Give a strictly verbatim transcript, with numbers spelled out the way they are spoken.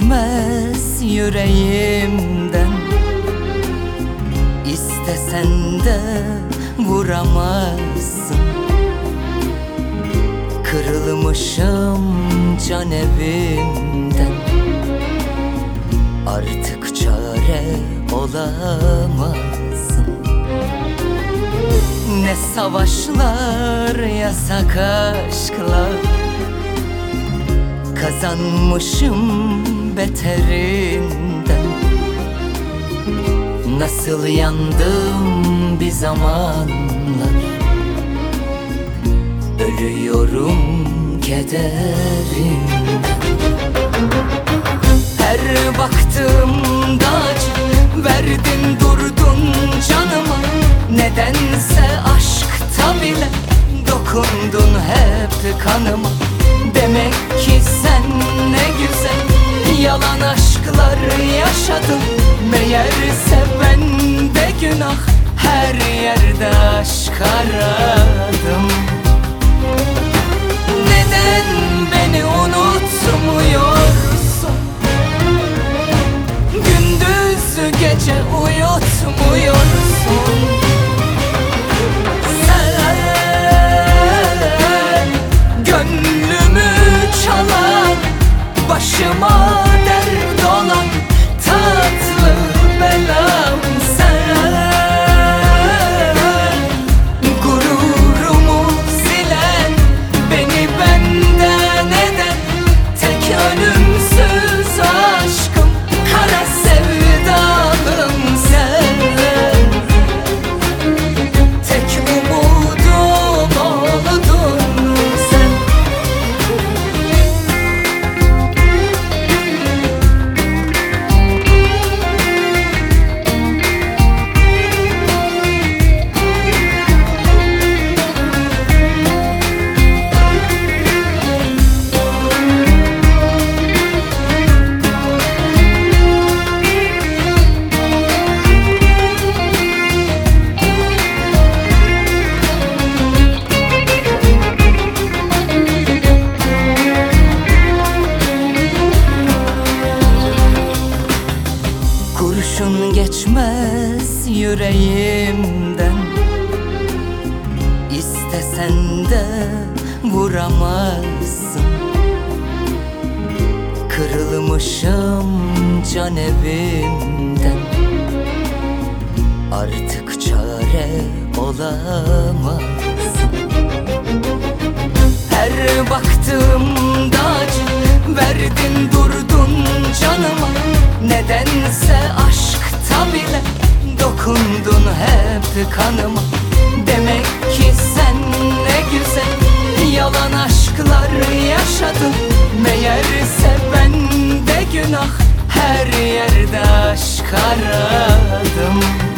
geçmez yüreğimden. İstesen de vuramazsın. Kırılmışım can evimden. Artık çare olamazsın. Ne savaşlar, yasak aşklar, kazanmışım beterinden. Nasıl yandım bir zamanlar, ölüyorum kederimden. Her baktığımda acı verdin durdun canıma. Nedense aşkta bile dokundun hep kanıma. Demek ki sen ne güzel yalan aşklar yaşadın. Meğerse bende günah, her yerde aşk aradım. Neden beni unutmuyorsun? Gündüz gece uyutmuyorsun. Sen gönlümü çalan, başıma dert olan tatlı belam. Sen gururumu silen, beni benden eden tek ölümsüz aşkım, kara sevdalım sen. Tek umudum oldun sen. Kurşun geçmez yüreğimden. İstesen de vuramazsın. Kırılmışım can evimden. Artık çare olamazsın. Her baktığımda acı verdin durdun canıma. Nedense aşkta bile dokundun hep kanıma. Demek ki sen ne güzel yalan aşklar yaşadın. Meğerse bende günah, her yerde aşk aradım.